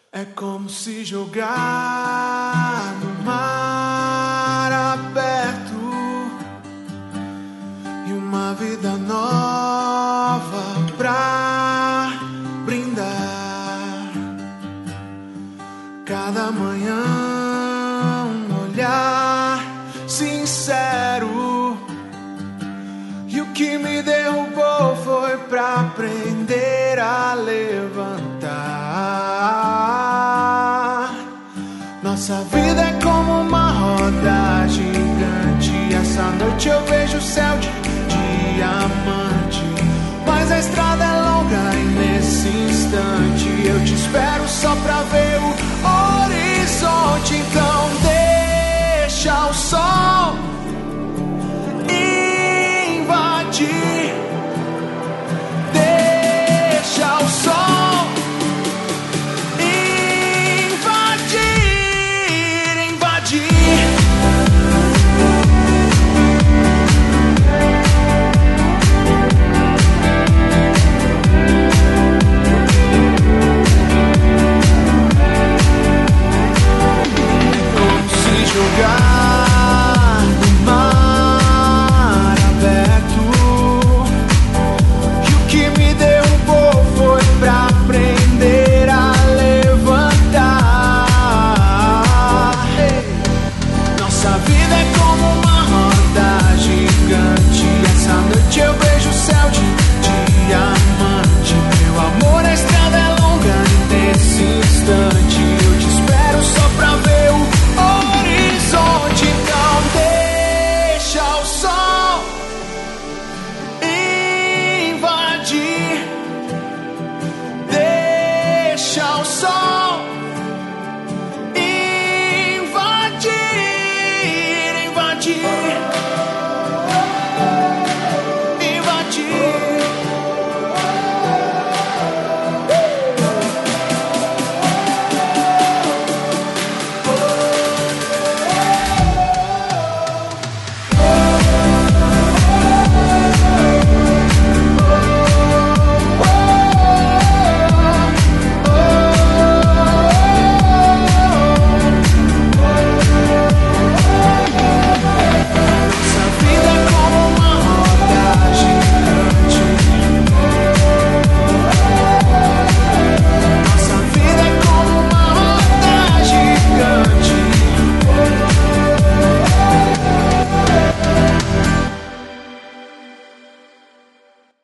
É como se jogar no mar aberto e uma vida nova pra brindar. Cada manhã um olhar sincero, e o que me derrubou foi pra aprender a levantar. Nossa vida é como uma roda gigante. Essa noite eu vejo o céu de diamante, mas a estrada é longa e nesse instante eu te espero só